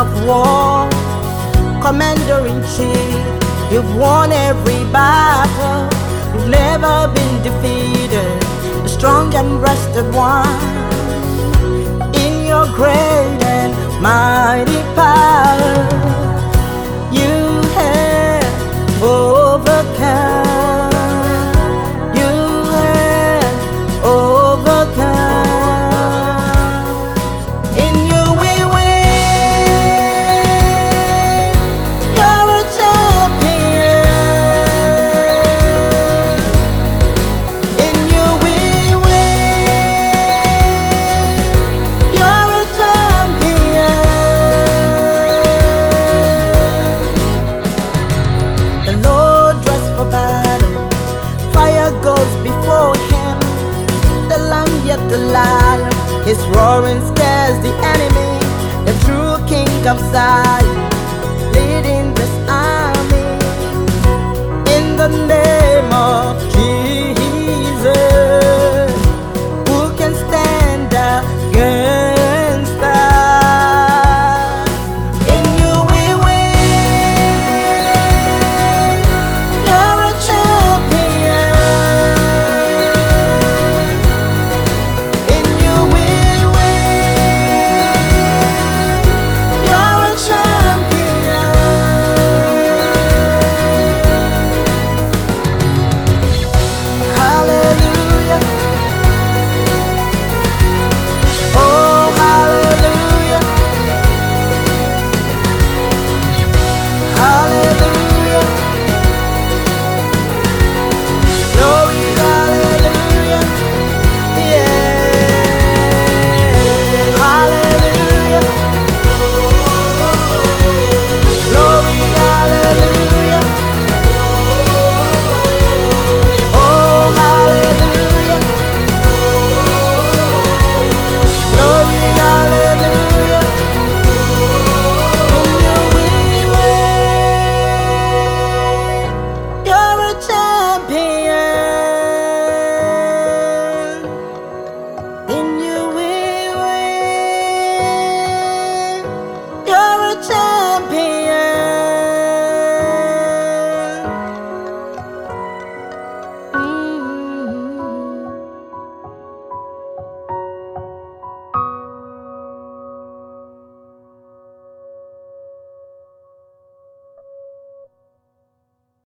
of war, commander-in-chief. You've won every battle, you've never been defeated, the strong and breasted one. In your great and mighty power, you have overcome. You have overcome. In you we win. You're a champion. In you we win. You're a champion. The Lord dressed for battle, fire goes before him. The lamb yet the lion, his roaring scares the enemy. The true king of Zion, leading this army. In the name of Jesus, who can stand against us? In you we win. You're a champion. In you we win. You're a champion. Hallelujah. Oh, hallelujah. Hallelujah. Glory, hallelujah. Yeah. Hallelujah. Glory, hallelujah. Oh, hallelujah. Glory, hallelujah. In you we win. You're a champion. In you we win. You're a champion.